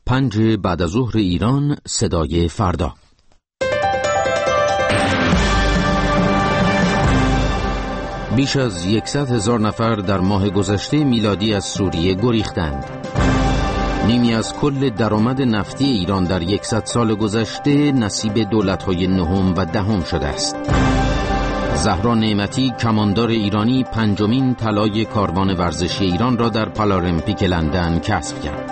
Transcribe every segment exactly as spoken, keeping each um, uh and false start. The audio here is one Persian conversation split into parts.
پنج بعد از ظهر ایران، صدای فردا. بیش از یکصد هزار نفر در ماه گذشته میلادی از سوریه گریختند. نیمی از کل درآمد نفتی ایران در یکصد سال گذشته نصیب دولت‌های نهم و دهم شده است. زهرا نعمتی، کماندار ایرانی، پنجمین طلای کاروان ورزشی ایران را در پارالمپیک لندن کسب کرد.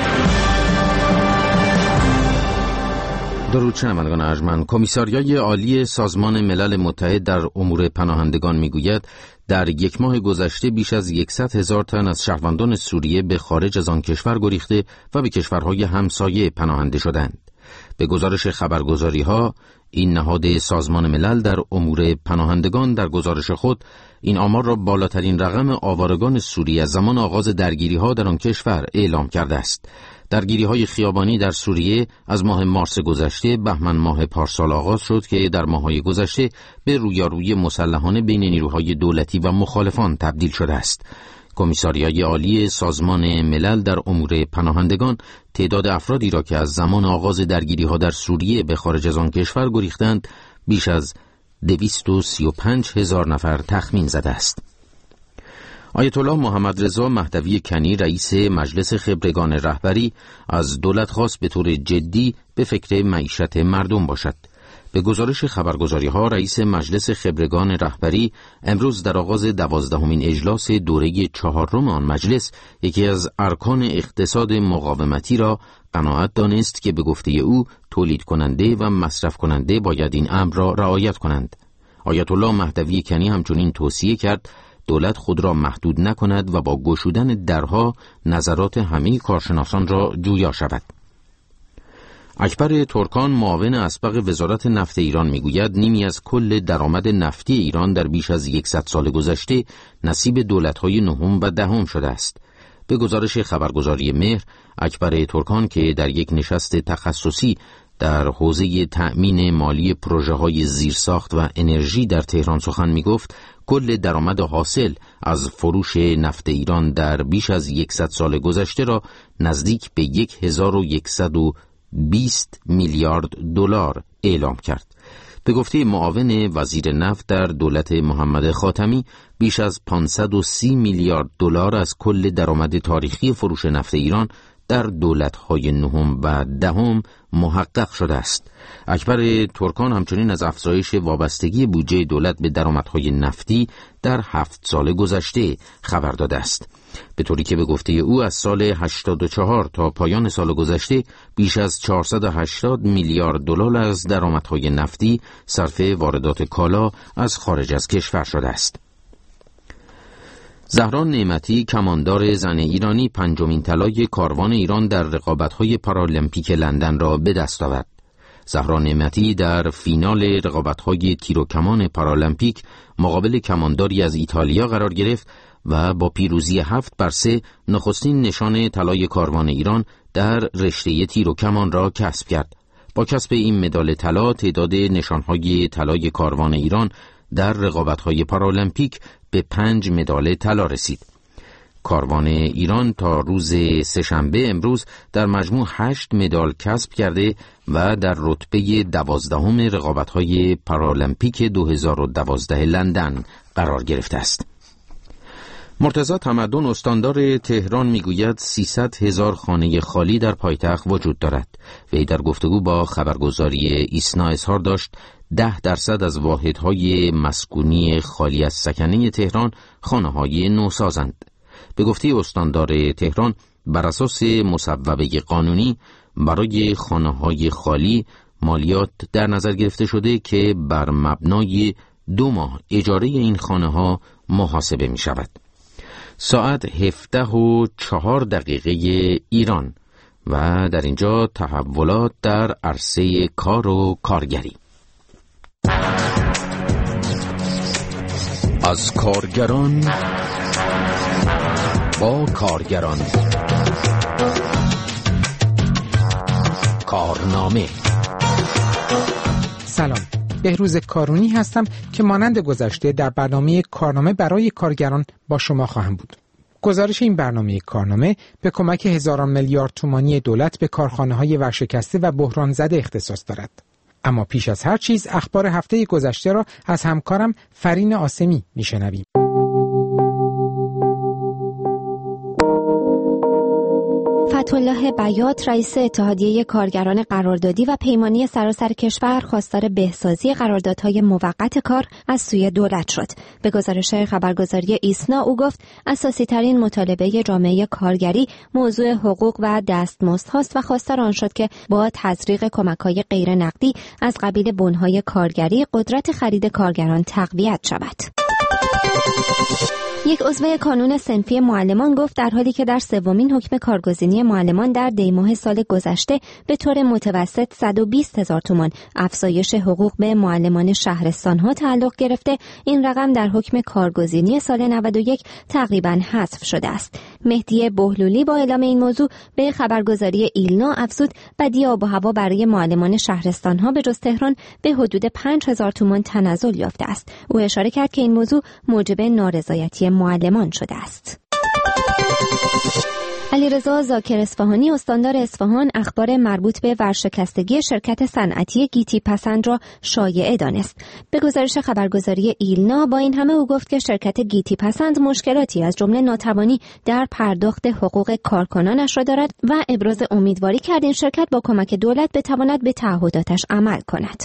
درود شنوندگان ارجمند. کمیساریای عالی سازمان ملل متحد در امور پناهندگان میگوید در یک ماه گذشته بیش از یکصد هزار تن از شهروندان سوریه به خارج از آن کشور گریخته و به کشورهای همسایه پناهنده شدند. به گزارش خبرگزاری‌ها، این نهاد سازمان ملل در امور پناهندگان در گزارش خود این آمار را بالاترین رقم آوارگان سوریه از زمان آغاز درگیری‌ها در آن کشور اعلام کرده است. درگیری‌های خیابانی در سوریه از ماه مارس گذشته بهمن ماه پارسال آغاز شد که در ماه‌های گذشته به رویارویی مسلحانه بین نیروهای دولتی و مخالفان تبدیل شده است. کمیساریای عالی سازمان ملل در امور پناهندگان تعداد افرادی را که از زمان آغاز درگیری‌ها در سوریه به خارج از آن کشور گریختند بیش از دویست و سی و پنج هزار نفر تخمین زده است. آیت الله محمد رضا مهدوی کنی، رئیس مجلس خبرگان رهبری، از دولت خواست به طور جدی به فکر معیشت مردم باشد. به گزارش خبرگزاری‌ها، رئیس مجلس خبرگان رهبری امروز در آغاز دوازدهمین اجلاس دوره چهارم آن مجلس یکی از ارکان اقتصاد مقاومتی را قناعت دانست که به گفته او تولید کننده و مصرف کننده باید این امر را رعایت کنند. آیت الله مهدوی کنی همچنین توصیه کرد دولت خود را محدود نکند و با گشودن درها نظرات همه کارشناسان را جویا شود. اکبر ترکان، معاون اسبق وزارت نفت ایران میگوید نیمی از کل درآمد نفتی ایران در بیش از یکصد سال گذشته نصیب دولت‌های نهم و دهم شده است. به گزارش خبرگزاری مهر، اکبر ترکان که در یک نشست تخصصی در حوزه تأمین مالی پروژه‌های زیرساخت و انرژی در تهران سخن می‌گفت، کل درآمد حاصل از فروش نفت ایران در بیش از یکصد سال گذشته را نزدیک به هزار و صد و بیست میلیارد دلار اعلام کرد. به گفته معاون وزیر نفت در دولت محمد خاتمی، بیش از پانصد و سی میلیارد دلار از کل درآمد تاریخی فروش نفت ایران در دولت‌های نهم و دهم محقق شده است. اکبر ترکان همچنین از افزایش وابستگی بودجه دولت به درآمدهای نفتی در هفت سال گذشته خبر داده است. به طوری که به گفته او از سال هشتاد و چهار تا پایان سال گذشته بیش از چهارصد و هشتاد میلیارد دلار از درآمدهای نفتی صرف واردات کالا از خارج از کشور شده است. زهرا نعمتی، کماندار زن ایرانی، پنجمین طلای کاروان ایران در رقابت‌های پارالمپیک لندن را به دست آورد. زهرا نعمتی در فینال رقابت‌های تیر و کمان پارالمپیک مقابل کمانداری از ایتالیا قرار گرفت و با پیروزی هفت بر سه نخستین نشان طلای کاروان ایران در رشته تیر و کمان را کسب کرد. با کسب این مدال طلا تعداد نشانهای طلای کاروان ایران در رقابت‌های پارالمپیک به پنج مدال طلا رسید. کاروان ایران تا روز سه‌شنبه امروز در مجموع هشت مدال کسب کرده و در رتبه دوازدهم رقابت‌های پارالمپیک دو هزار و دوازده لندن قرار گرفته است. مرتضی تمدن، استاندار تهران، میگوید سیصد هزار خانه خالی در پایتخت وجود دارد. وی در گفتگو با خبرگزاری ایسنا اظهار داشت ده درصد از واحدهای مسکونی خالی از سکنه تهران خانه‌های نوسازند. به گفته استاندار تهران، بر اساس مصوبه قانونی برای خانه‌های خالی مالیات در نظر گرفته شده که بر مبنای دو ماه اجاره این خانه‌ها محاسبه می شود. ساعت هفده و چهار دقیقه ایران و در اینجا تحولات در عرصه کار و کارگری. از کارگران با کارگران، کارنامه. سلام، بهروز کارونی هستم که مانند گذشته در برنامه کارنامه برای کارگران با شما خواهم بود. گزارش این برنامه کارنامه به کمک هزاران میلیارد تومانی دولت به کارخانه‌های ورشکسته و بحران زده اختصاص دارد. اما پیش از هر چیز اخبار هفته گذشته را از همکارم فرین آسمی میشنویم. فتح‌الله بیات رئیس اتحادیه کارگران قراردادی و پیمانی سراسر کشور خواستار بهسازی قراردادهای موقت کار از سوی دولت شد. به گزارش خبرگزاری ایسنا او گفت اساسی ترین مطالبه جامعه کارگری موضوع حقوق و دستمزدهاست و خواستار آن شد که با تزریق کمک‌های غیر نقدی از قبیل بن‌های کارگری قدرت خرید کارگران تقویت شود. یک عضو کانون صنفی معلمان گفت در حالی که در سومین حکم کارگزینی معلمان در دی‌ماه سال گذشته به طور متوسط صد و بیست هزار تومان افزایش حقوق به معلمان شهرستان‌ها تعلق گرفته، این رقم در حکم کارگزینی سال نود و یک تقریباً حذف شده است. مهدی بهلولی با اعلام این موضوع به خبرگزاری ایلنا افزود بدی آب و هوا برای معلمان شهرستان‌ها به جز تهران به حدود پنج هزار تومان تنزل یافته است. او اشاره کرد که این موضوع موجب نارضایتی معلمان شده است. علیرضا ذاکر اصفهانی استاندار اصفهان اخبار مربوط به ورشکستگی شرکت صنعتی گیتی پسند را شایعه دانست. به گزارش خبرگزاری ایلنا با این همه او گفت که شرکت گیتی پسند مشکلاتی از جمله ناتوانی در پرداخت حقوق کارکنانش را دارد و ابراز امیدواری کرد این شرکت با کمک دولت بتواند به تعهداتش عمل کند.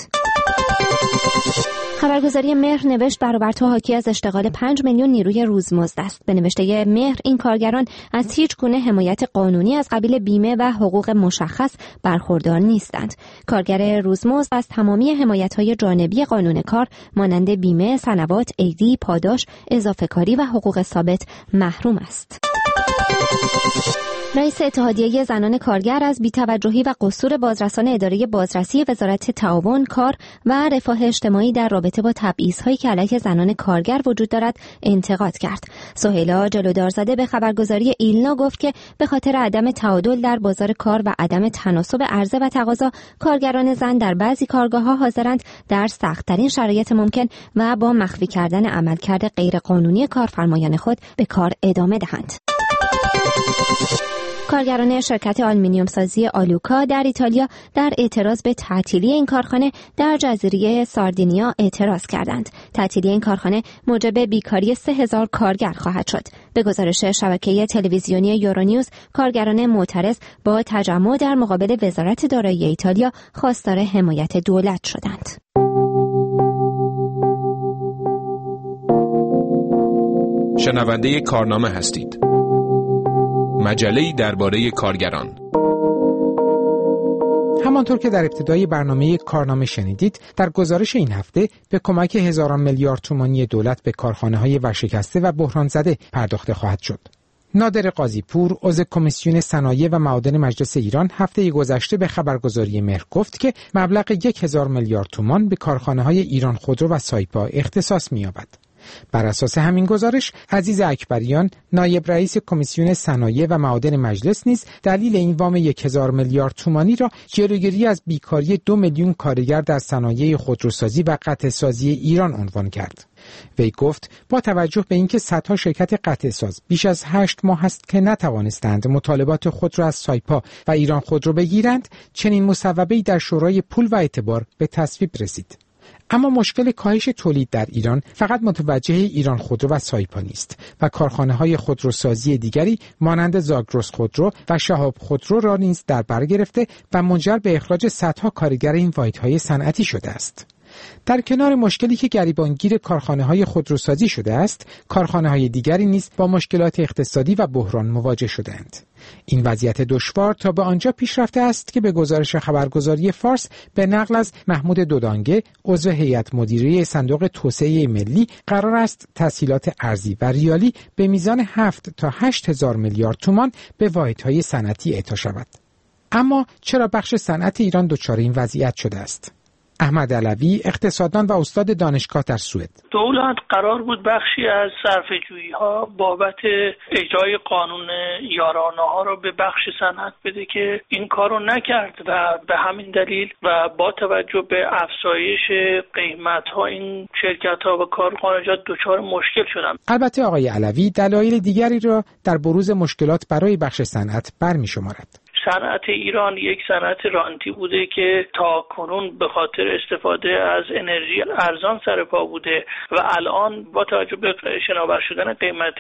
خبرگزاری مهر نوشت برآورد حاکی از اشتغال پنج میلیون نیروی روزمزد است. به نوشته مهر این کارگران از هیچ گونه حمایت قانونی از قبیل بیمه و حقوق مشخص برخوردار نیستند. کارگر روزمزد از تمامی حمایت‌های جانبی قانون کار مانند بیمه، سنوات، عیدی، پاداش، اضافه کاری و حقوق ثابت محروم است. رئیس اتحادیه زنان کارگر از بی‌توجهی و قصور بازرسان اداره بازرسی وزارت تعاون، کار و رفاه اجتماعی در رابطه با تبعیض‌هایی که علیه زنان کارگر وجود دارد انتقاد کرد. سهیلا جلودارزاده به خبرگزاری ایلنا گفت که به خاطر عدم تعادل در بازار کار و عدم تناسب عرضه و تقاضا، کارگران زن در بعضی کارگاه‌ها حاضرند در سخت‌ترین شرایط ممکن و با مخفی کردن عملکرد غیرقانونی کارفرمایان خود به کار ادامه دهند. کارگران شرکت آلومینیوم سازی آلوکا در ایتالیا در اعتراض به تعطیلی این کارخانه در جزیره ساردینیا اعتراض کردند. تعطیلی این کارخانه موجب بیکاری سه هزار کارگر خواهد شد. به گزارش شبکه تلویزیونی یورونیوز، کارگران معترض با تجمع در مقابل وزارت دارایی ایتالیا خواستار حمایت دولت شدند. شنونده کارنامه هستید. مجله‌ای درباره کارگران. همانطور که در ابتدای برنامه کارنامه شنیدید، در گزارش این هفته به کمک هزاران میلیارد تومانی دولت به کارخانه‌های ورشکسته و بحران زده پرداخته خواهد شد. نادر قاضی‌پور، عضو کمیسیون صنایع و معادن مجلس ایران، هفته گذشته به خبرگزاری مهر گفت که مبلغ یک هزار میلیارد تومان به کارخانه‌های ایران خودرو و سایپا اختصاص می‌یابد. بر اساس همین گزارش، عزیز اکبریان، نایب رئیس کمیسیون صنایع و معادن مجلس نیز دلیل این وام یک هزار میلیارد تومانی را جلوگیری از بیکاری دو میلیون کارگر در صنایع خودروسازی و قطعه‌سازی ایران عنوان کرد. وی گفت با توجه به اینکه صدها شرکت قطعه‌ساز بیش از هشت ماه است که نتوانستند مطالبات خود را از سایپا و ایران خودرو بگیرند، چنین مصوبه‌ای در شورای پول و اعتبار به تصویب رسید. اما مشکل کاهش تولید در ایران فقط متوجه ایران خودرو و سایپا نیست و کارخانه‌های خودروسازی دیگری مانند زاگرس خودرو و شهاب خودرو را نیز در بر گرفته و منجر به اخراج صدها کارگر این واحدهای صنعتی شده است. در کنار مشکلی که گریبانگیر کارخانه‌های خودروسازی شده است، کارخانه‌های دیگری نیز با مشکلات اقتصادی و بحران مواجه شدند. این وضعیت دشوار تا به آنجا پیش رفته است که به گزارش خبرگزاری فارس به نقل از محمود دودانگه، عضو هیئت مدیره صندوق توسعه ملی، قرار است تسهیلات ارزی و ریالی به میزان هفت تا هشت هزار میلیارد تومان به واحدهای صنعتی اعطا شود. اما چرا بخش صنعت ایران دچار این وضعیت شده است؟ احمد علوی اقتصاددان و استاد دانشگاه در سوئد: دولت قرار بود بخشی از صرفه‌جویی‌ها بابت اجرای قانون یارانه ها را به بخش صنعت بده که این کارو نکرد و به همین دلیل و با توجه به افزایش قیمت‌ها این شرکت‌ها و کارخانجات دچار مشکل شدن. البته آقای علوی دلایل دیگری را در بروز مشکلات برای بخش صنعت برمی‌شمارد. صنعت ایران یک صنعت رانتی بوده که تا کنون به خاطر استفاده از انرژی ارزان سر پا بوده و الان با توجه به شناور شدن قیمت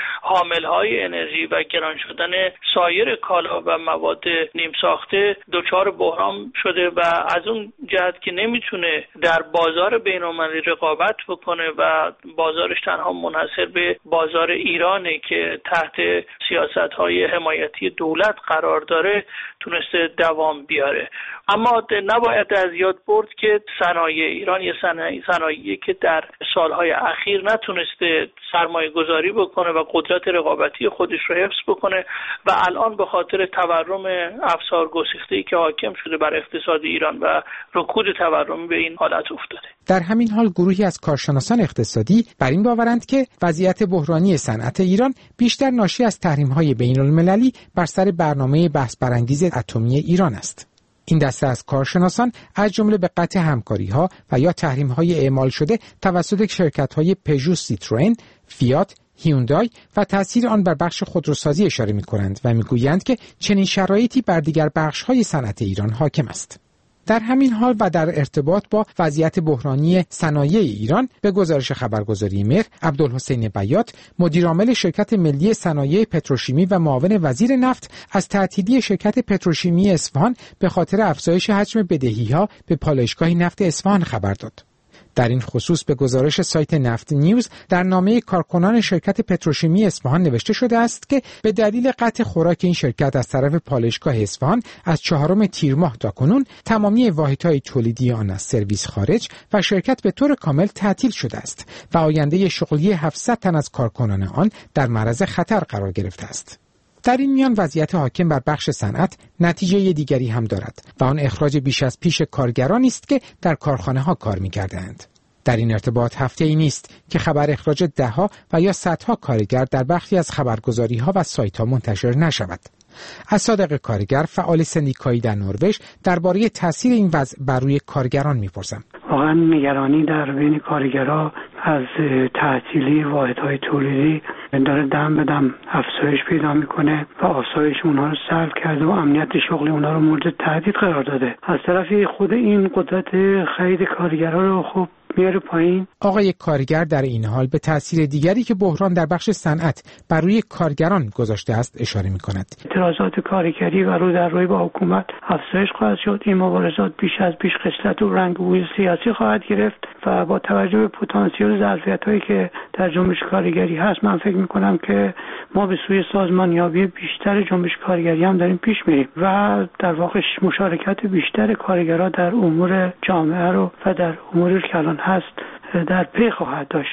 حاملهای انرژی و گران شدن سایر کالا و مواد نیم ساخته دچار بحران شده و از اون جهت که نمیتونه در بازار بین‌المللی رقابت بکنه و بازارش تنها منحصر به بازار ایرانه که تحت سیاست‌های حمایتی دولت قرار داره تونسته دوام بیاره. اما نباید از یاد برد که صنایع ایران یه صنایعی که در سالهای اخیر نتونسته سرمایه گذاری بکنه و قدرت رقابتی خودش رو حفظ بکنه و الان به خاطر تورم افسار گسیخته‌ای که حاکم شده بر اقتصاد ایران و رکود تورمی به این حالت افتاده. در همین حال گروهی از کارشناسان اقتصادی بر این باورند که وضعیت بحرانی صنعت ایران بیشتر ناشی از تحریم‌های بین‌المللی بر سر برنامه بحث برانگیز اتمی ایران است. این دسته از کارشناسان از جمله به قطع همکاری‌ها و یا تحریم‌های اعمال شده توسط شرکت‌های پژو، سیتروئن، فیات، هیوندای و تأثیر آن بر بخش خودروسازی اشاره می‌کنند و می‌گویند که چنین شرایطی بر دیگر بخش‌های صنعت ایران حاکم است. در همین حال و در ارتباط با وضعیت بحرانی صنایع ایران به گزارش خبرگزاری مهر، عبدالحسین بیات، مدیرعامل شرکت ملی صنایع پتروشیمی و معاون وزیر نفت، از تعطیلی شرکت پتروشیمی اصفهان به خاطر افزایش حجم بدهی‌ها به پالایشگاه نفت اصفهان خبر داد. در این خصوص به گزارش سایت نفت نیوز در نامه کارکنان شرکت پتروشیمی اصفهان نوشته شده است که به دلیل قطع خوراک این شرکت از طرف پالایشگاه اصفهان از چهارم تیر ماه تا کنون تمامی واحدهای تولیدی آن از سرویس خارج و شرکت به طور کامل تعطیل شده است و آینده شغلی هفتصد تن از کارکنان آن در معرض خطر قرار گرفته است. در این میان وضعیت حاکم بر بخش صنعت نتیجه دیگری هم دارد و آن اخراج بیش از پیش کارگرانی است که در کارخانه ها کار می‌کردند. در این ارتباط هفته ای نیست که خبر اخراج ده‌ها و یا صدها کارگر در برخی از خبرگزاری‌ها و سایت‌ها منتشر نشود. از صادق کارگر، فعال سندیکایی در نروژ، درباره تاثیر این وضع بر روی کارگران می‌پرسم. واقعا نگرانی در بین کارگرها از تعطیلی واحدهای تولیدی داره دم به دم افزایش پیدا میکنه و آسایش اونها رو سلب کرده و امنیت شغلی اونها رو مورد تهدید قرار داده. از طرفی خود این قدرت خرید کارگرها رو خب میاره پایین. آقای کارگر در این حال به تاثیر دیگری که بحران در بخش صنعت بر روی کارگران گذاشته است اشاره میکند. اعتراضات کارگری و رو در روی با حکومت افزایش خواهد شد. این مبارزات بیش از پیش خصلت و رنگ و بوی سیاسی خواهد گرفت و با توجه به پتانسیل ظرفیت‌هایی که در جنبش کارگری هست من فکر میکنم که ما به سوی سازمانیابی بیشتر جنبش کارگری هم داریم پیش میریم و در واقع مشارکت بیشتر کارگرها در امور جامعه رو و در اموری که الان هست در پی خواهد داشت.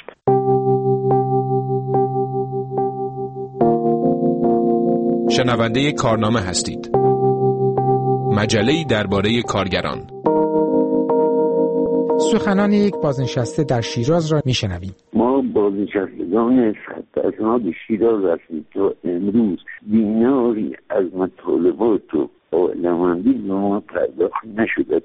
شنونده کارنامه هستید. مجله‌ای درباره کارگران. سخنان یک بازنشسته در شیراز را میشنویم. ما بازنشستگان خط اسناد شیراز هستیم که امروز دیناری از مطالبات و عالماندی به ما پرداخت نشده.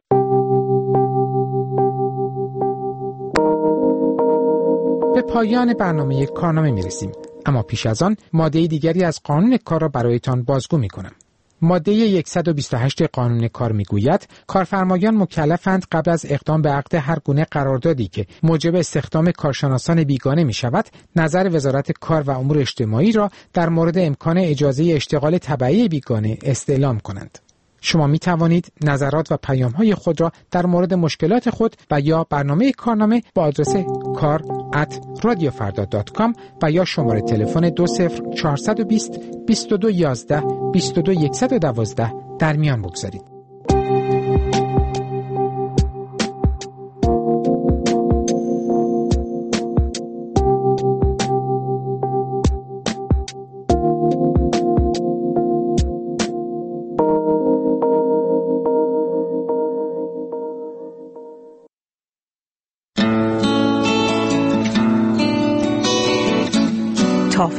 به پایان برنامه کارنامه میرسیم، اما پیش از آن ماده دیگری از قانون کار را برایتان بازگو میکنم. ماده صد و بیست و هشت قانون کار میگوید کارفرمایان مکلفند قبل از اقدام به عقد هر گونه قراردادی که موجب استخدام کارشناسان بیگانه می شود، نظر وزارت کار و امور اجتماعی را در مورد امکان اجازه اشتغال تبعی بیگانه استعلام کنند. شما می توانید نظرات و پیام‌های خود را در مورد مشکلات خود و یا برنامه کارنامه با آدرس کار ات رادیو فردا دات کام و یا شماره تلفن دو صفر چهارصد و بیست بیست و دو یازده بیست و دو صد و دوازده در میان بگذارید.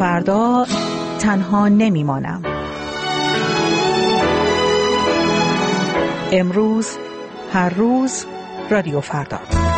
فردا تنها نمیمانم. امروز، هر روز، رادیو فردا.